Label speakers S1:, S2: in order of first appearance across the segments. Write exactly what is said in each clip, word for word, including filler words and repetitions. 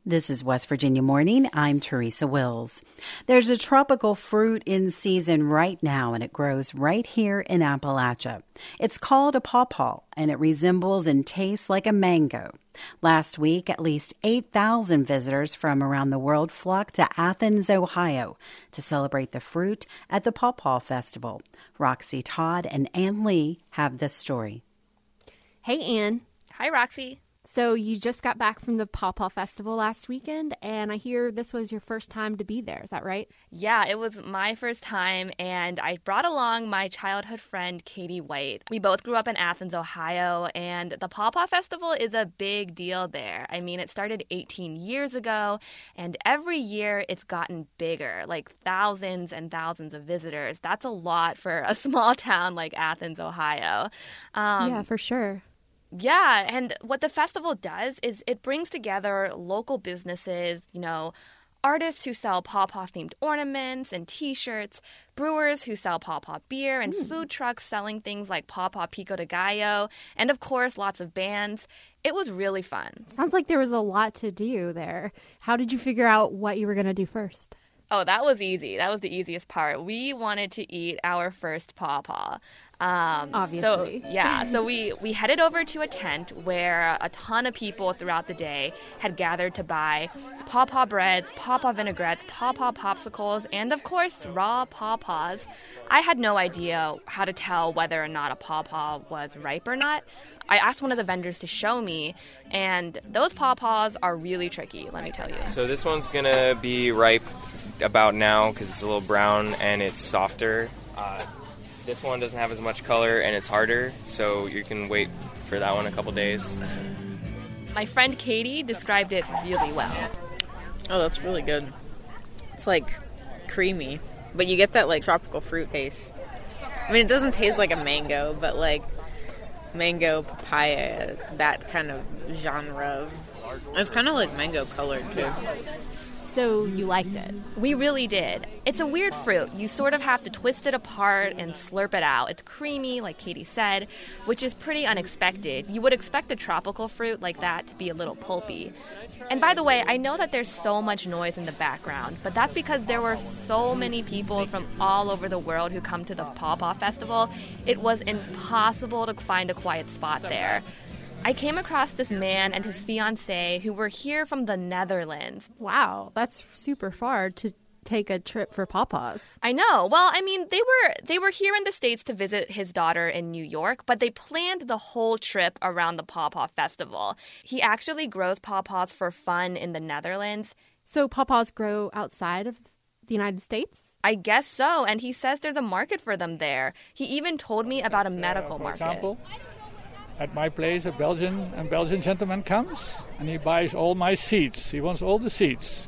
S1: This is West Virginia Morning. I'm Teresa Wills. There's a tropical fruit in season right now, and it grows right here in Appalachia. It's called a pawpaw, and it resembles and tastes like a mango. Last week, at least eight thousand visitors from around the world flocked to Athens, Ohio, to celebrate the fruit at the Pawpaw Festival. Roxy Todd and Ann Lee have this story.
S2: Hey, Ann.
S3: Hi, Roxy.
S2: So you just got back from the Pawpaw Festival last weekend, and I hear this was your first time to be there. Is that right?
S3: Yeah, it was my first time, and I brought along my childhood friend, Katie White. We both grew up in Athens, Ohio, and the Pawpaw Festival is a big deal there. I mean, it started eighteen years ago, and every year it's gotten bigger, like thousands and thousands of visitors. That's a lot for a small town like Athens, Ohio.
S2: Um, yeah, for sure.
S3: Yeah, and what the festival does is it brings together local businesses, you know, artists who sell pawpaw-themed ornaments and T-shirts, brewers who sell pawpaw beer, and mm. food trucks selling things like pawpaw pico de gallo, and of course, lots of bands. It was really fun.
S2: Sounds like there was a lot to do there. How did you figure out what you were going to do first?
S3: Oh, that was easy. That was the easiest part. We wanted to eat our first pawpaw. Um,
S2: Obviously.
S3: So, yeah, so we, we headed over to a tent where a ton of people throughout the day had gathered to buy pawpaw breads, pawpaw vinaigrettes, pawpaw popsicles, and of course, raw pawpaws. I had no idea how to tell whether or not a pawpaw was ripe or not. I asked one of the vendors to show me, and those pawpaws are really tricky, let me tell you.
S4: So this one's going to be ripe about now because it's a little brown and it's softer. Uh, This one doesn't have as much color and it's harder, so you can wait for that one a couple days.
S3: My friend Katie described it really well.
S5: Oh, that's really good. It's like creamy, but you get that like tropical fruit taste. I mean, it doesn't taste like a mango, but like mango, papaya, that kind of genre. Of, it's kind of like mango colored too.
S2: So you liked it?
S3: We really did. It's a weird fruit. You sort of have to twist it apart and slurp it out. It's creamy, like Katie said, which is pretty unexpected. You would expect a tropical fruit like that to be a little pulpy. And by the way, I know that there's so much noise in the background, but that's because there were so many people from all over the world who come to the Pawpaw Festival. It was impossible to find a quiet spot there. I came across this man and his fiancée who were here from the Netherlands.
S2: Wow, that's super far to take a trip for pawpaws.
S3: I know. Well, I mean, they were they were here in the States to visit his daughter in New York, but they planned the whole trip around the Pawpaw Festival. He actually grows pawpaws for fun in the Netherlands.
S2: So pawpaws grow outside of the United States?
S3: I guess so, and he says there's a market for them there. He even told me about a medical
S6: uh, for
S3: market.
S6: Example, at my place, a Belgian, a Belgian gentleman comes and he buys all my seeds. He wants all the seeds.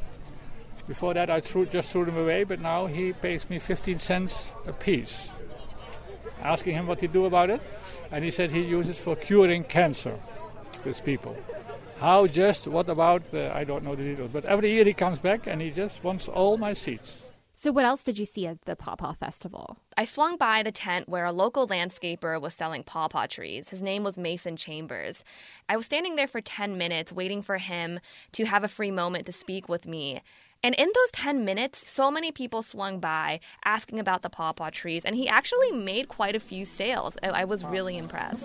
S6: Before that, I threw, just threw them away, but now he pays me fifteen cents a piece. Asking him what he do about it, and he said he uses for curing cancer, these people. How just, what about, uh, I don't know the details, but every year he comes back and he just wants all my seeds.
S2: So what else did you see at the Pawpaw Festival?
S3: I swung by the tent where a local landscaper was selling pawpaw trees. His name was Mason Chambers. I was standing there for ten minutes waiting for him to have a free moment to speak with me. And in those ten minutes, so many people swung by asking about the pawpaw trees, and he actually made quite a few sales. I, I was really impressed.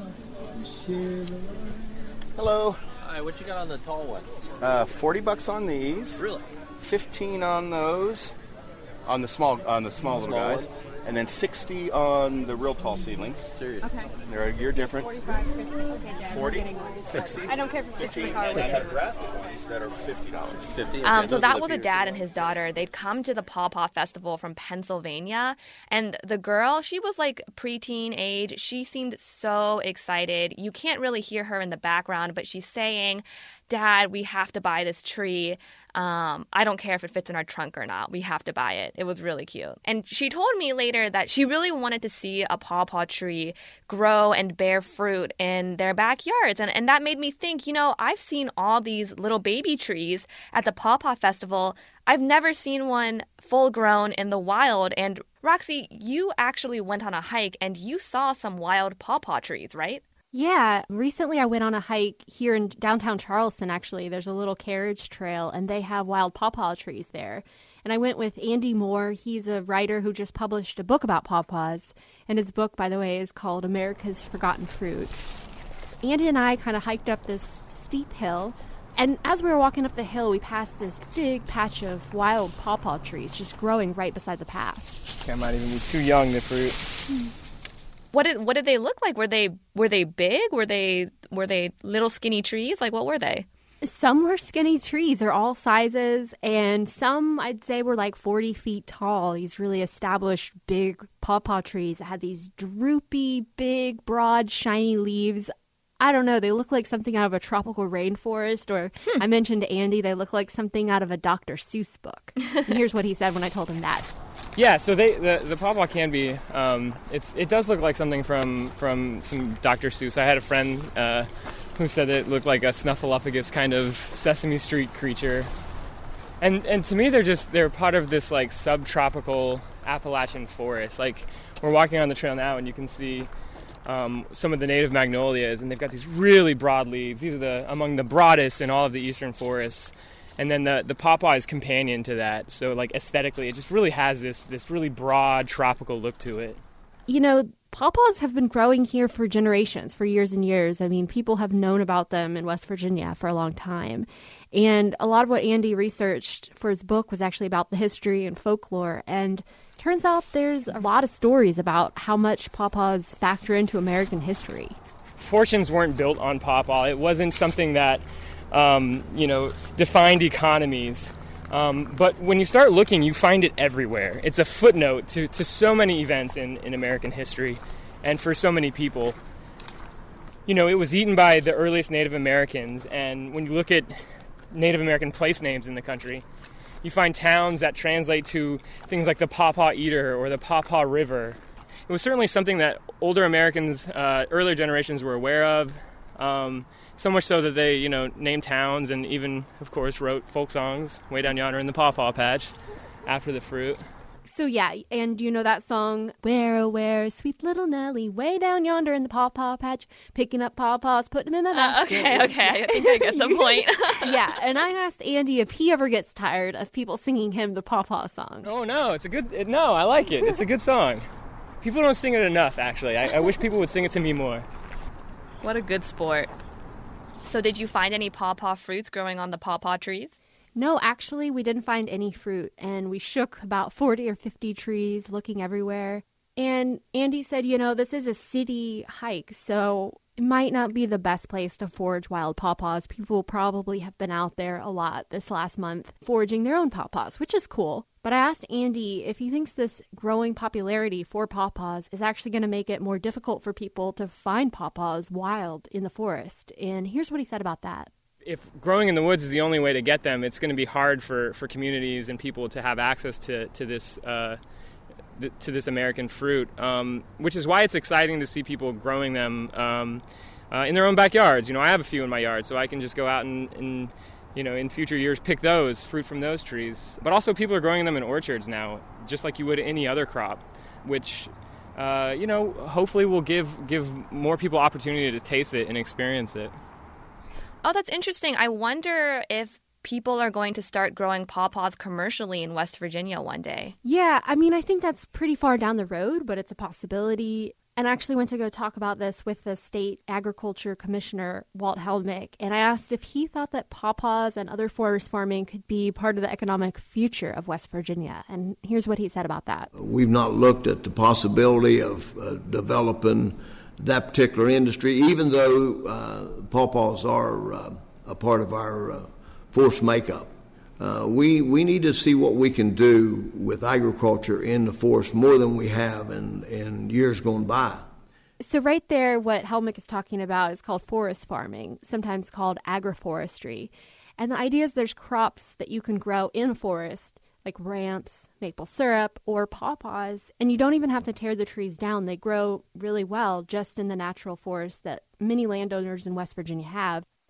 S7: Hello.
S8: Hi, what you got on the tall ones?
S7: Uh, forty bucks on these.
S8: Really?
S7: fifteen on those. On the small, on the small
S8: the
S7: little
S8: small
S7: guys,
S8: ones?
S7: and then sixty on the real tall seedlings.
S8: Serious?
S2: Okay.
S7: They're a year different.
S2: forty-five, fifty, okay, yeah,
S7: forty, sixty,
S2: I don't care for
S7: fifty,
S2: fifty
S7: and they
S2: dollars.
S7: have grafted ones that are fifty dollars.
S8: fifty?
S3: Um,
S8: Okay,
S3: so
S8: those
S3: that
S8: are
S3: was
S8: the
S3: a dad and
S8: beautiful
S3: his daughter. They'd come to the Pawpaw Festival from Pennsylvania. And the girl, she was like preteen age. She seemed so excited. You can't really hear her in the background, but she's saying, Dad, we have to buy this tree. Um, I don't care if it fits in our trunk or not. We have to buy it. It was really cute. And she told me later that she really wanted to see a pawpaw tree grow and bear fruit in their backyards. And, and that made me think, you know, I've seen all these little baby trees at the Pawpaw Festival. I've never seen one full grown in the wild. And Roxy, you actually went on a hike and you saw some wild pawpaw trees, right?
S2: Yeah, recently I went on a hike here in downtown Charleston, actually. There's a little carriage trail, and they have wild pawpaw trees there. And I went with Andy Moore. He's a writer who just published a book about pawpaws. And his book, by the way, is called America's Forgotten Fruit. Andy and I kind of hiked up this steep hill. And as we were walking up the hill, we passed this big patch of wild pawpaw trees just growing right beside the path.
S9: I might even be too young to fruit.
S3: What did what did they look like? Were they were they big? Were they were they little skinny trees? Like, what were they?
S2: Some were skinny trees. They're all sizes, and some I'd say were like forty feet tall. These really established big pawpaw trees that had these droopy, big, broad, shiny leaves. I don't know. They look like something out of a tropical rainforest, or hmm. I mentioned to Andy they look like something out of a Doctor Seuss book. And here's what he said when I told him that.
S9: Yeah, so they the, the pawpaw can be, um, it's it does look like something from, from some Doctor Seuss. I had a friend uh, who said it looked like a Snuffleupagus kind of Sesame Street creature. And and to me, they're just, they're part of this like subtropical Appalachian forest. Like, we're walking on the trail now and you can see um, some of the native magnolias, and they've got these really broad leaves. These are the among the broadest in all of the eastern forests. And then the, the pawpaw is companion to that. So, like, aesthetically, it just really has this this really broad tropical look to it.
S2: You know, pawpaws have been growing here for generations, for years and years. I mean, people have known about them in West Virginia for a long time. And a lot of what Andy researched for his book was actually about the history and folklore. And turns out there's a lot of stories about how much pawpaws factor into American history.
S9: Fortunes weren't built on pawpaw. It wasn't something that... Um, you know, defined economies. Um, but when you start looking, you find it everywhere. It's a footnote to, to so many events in, in American history and for so many people. You know, it was eaten by the earliest Native Americans, and when you look at Native American place names in the country, you find towns that translate to things like the Pawpaw Eater or the Pawpaw River. It was certainly something that older Americans, uh, earlier generations were aware of. Um, So much so that they, you know, named towns and even, of course, wrote folk songs, Way Down Yonder in the Pawpaw Patch, after the fruit.
S2: So, yeah, and you know that song, Where, oh, where, sweet little Nellie, way down yonder in the pawpaw patch, picking up pawpaws, putting them in my basket.
S3: Uh, okay, okay, I think I get the point.
S2: Yeah, and I asked Andy if he ever gets tired of people singing him the pawpaw song.
S9: Oh, no, it's a good, it, no, I like it. It's a good song. People don't sing it enough, actually. I, I wish people would sing it to me more.
S3: What a good sport. So did you find any pawpaw fruits growing on the pawpaw trees?
S2: No, actually, we didn't find any fruit, and we shook about forty or fifty trees looking everywhere. And Andy said, you know, this is a city hike, so it might not be the best place to forage wild pawpaws. People probably have been out there a lot this last month foraging their own pawpaws, which is cool. But I asked Andy if he thinks this growing popularity for pawpaws is actually going to make it more difficult for people to find pawpaws wild in the forest. And here's what he said about that.
S9: If growing in the woods is the only way to get them, it's going to be hard for, for communities and people to have access to, to this uh, th- to this American fruit, um, which is why it's exciting to see people growing them um, uh, in their own backyards. You know, I have a few in my yard, so I can just go out and, and you know, in future years, pick those, fruit from those trees. But also people are growing them in orchards now, just like you would any other crop, which, uh, you know, hopefully will give give more people opportunity to taste it and experience it.
S3: Oh, that's interesting. I wonder if people are going to start growing pawpaws commercially in West Virginia one day.
S2: Yeah, I mean, I think that's pretty far down the road, but it's a possibility. And I actually went to go talk about this with the state agriculture commissioner, Walt Helmick, and I asked if he thought that pawpaws and other forest farming could be part of the economic future of West Virginia. And here's what he said about that.
S10: We've not looked at the possibility of uh, developing that particular industry, even though uh, pawpaws are uh, a part of our uh, forest makeup. Uh, we we need to see what we can do with agriculture in the forest more than we have in, in years gone by.
S2: So right there, what Helmick is talking about is called forest farming, sometimes called agroforestry. And the idea is there's crops that you can grow in a forest, like ramps, maple syrup, or pawpaws, and you don't even have to tear the trees down. They grow really well just in the natural forest that many landowners in West Virginia have.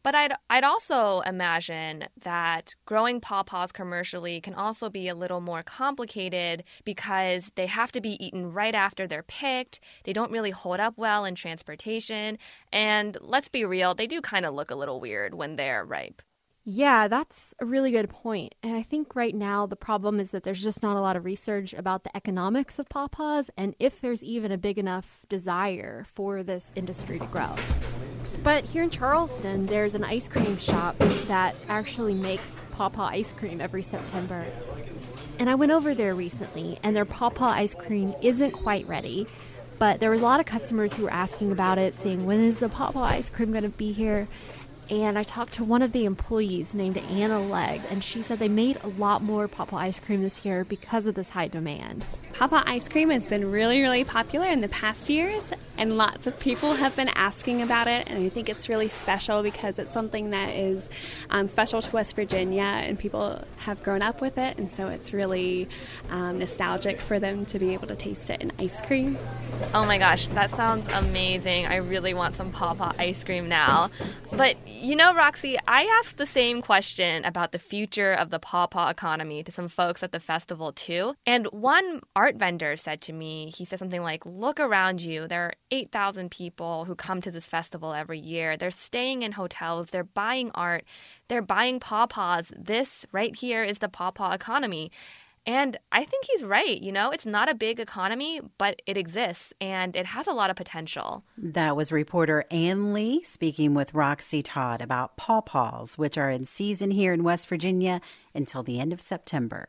S3: But I'd I'd also imagine that growing pawpaws commercially can also be a little more complicated because they have to be eaten right after they're picked. They don't really hold up well in transportation. And let's be real, they do kind of look a little weird when they're ripe.
S2: Yeah, that's a really good point. And I think right now the problem is that there's just not a lot of research about the economics of pawpaws and if there's even a big enough desire for this industry to grow. But here in Charleston, there's an ice cream shop that actually makes pawpaw ice cream every September. And I went over there recently, and their pawpaw ice cream isn't quite ready. But there was a lot of customers who were asking about it, saying, when is the pawpaw ice cream going to be here? And I talked to one of the employees named Anna Legg, and she said they made a lot more pawpaw ice cream this year because of this high demand.
S11: Pawpaw ice cream has been really, really popular in the past years, and lots of people have been asking about it, and I think it's really special because it's something that is um, special to West Virginia, and people have grown up with it, and so it's really um, nostalgic for them to be able to taste it in ice cream.
S3: Oh my gosh, that sounds amazing. I really want some pawpaw ice cream now. But you know, Roxy, I asked the same question about the future of the pawpaw economy to some folks at the festival too. And one art vendor said to me, he said something like, look around you. There are eight thousand people who come to this festival every year. They're staying in hotels. They're buying art. They're buying pawpaws. This right here is the pawpaw economy. And I think he's right. You know, it's not a big economy, but it exists and it has a lot of potential.
S1: That was reporter Ann Lee speaking with Roxy Todd about pawpaws, which are in season here in West Virginia until the end of September.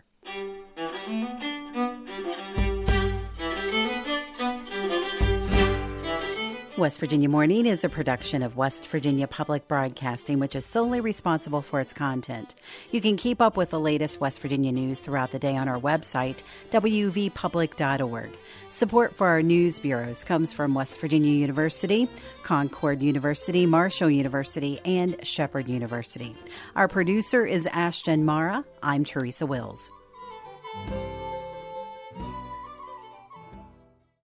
S1: West Virginia Morning is a production of West Virginia Public Broadcasting, which is solely responsible for its content. You can keep up with the latest West Virginia news throughout the day on our website, w v public dot org. Support for our news bureaus comes from West Virginia University, Concord University, Marshall University, and Shepherd University. Our producer is Ashton Mara. I'm Teresa Wills.